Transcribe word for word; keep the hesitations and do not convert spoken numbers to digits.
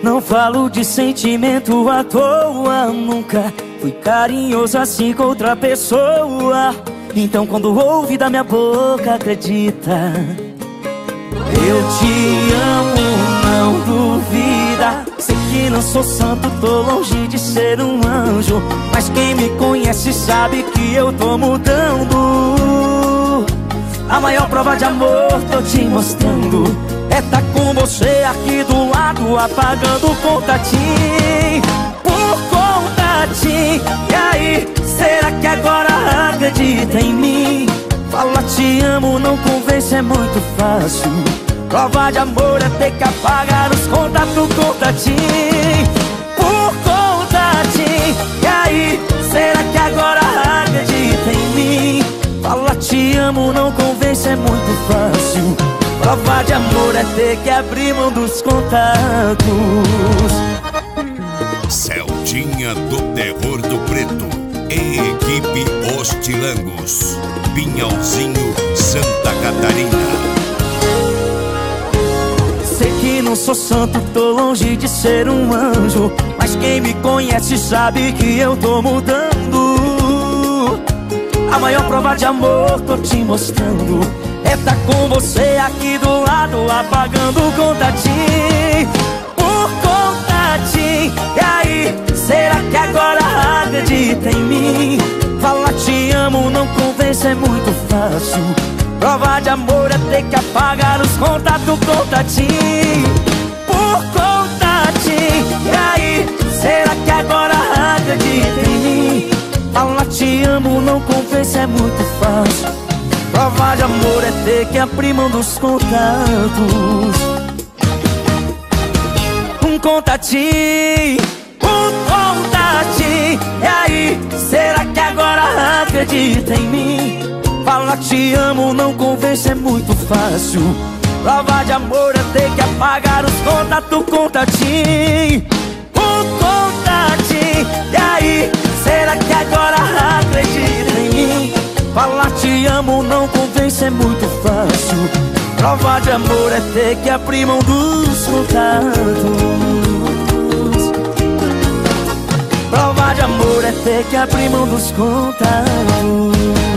Não falo de sentimento à toa, nunca fui carinhoso assim com outra pessoa. Então quando ouve da minha boca, acredita. Eu te amo, não duvida. Sei que não sou santo, tô longe de ser um anjo, mas quem me conhece sabe que eu tô mudando. A maior prova de amor tô te mostrando é tá com você aqui do lado, apagando o contatinho por contatinho. E aí, será que agora acredita em mim? Fala te amo, não convence, é muito fácil. Prova de amor é ter que apagar os contatos, contatinho por contatinho. E aí, será que agora acredita em mim? Fala te amo, não convence, é muito fácil. Prova de amor é ter que abrir mão dos contatos. Celdinha do Terror do Preto e equipe Ostilangos, Pinhalzinho, Santa Catarina. Sei que não sou santo, tô longe de ser um anjo, mas quem me conhece sabe que eu tô mudando. A maior prova de amor tô te mostrando é tá com você aqui do lado, apagando o contatinho por contatinho. E aí, será que agora acredita em mim? Fala te amo, não convence, é muito fácil. Prova de amor é ter que apagar os contatos, contatinho por contatinho. E aí, será que agora acredita em mim? Fala te amo, não convence, é muito fácil. Prova de amor é ter que abrir mão dos contatos. Um contatinho, um contatinho. E aí, será que agora acredita em mim? Fala te amo, não convence, é muito fácil. Prova de amor é ter que apagar os contatos, contatinho um contatinho. E aí, será que agora acredita em mim? Falar te amo, não convence, é muito fácil. Prova de amor é ter que abrir mão dos contatos. Prova de amor é ter que abrir mão dos contatos.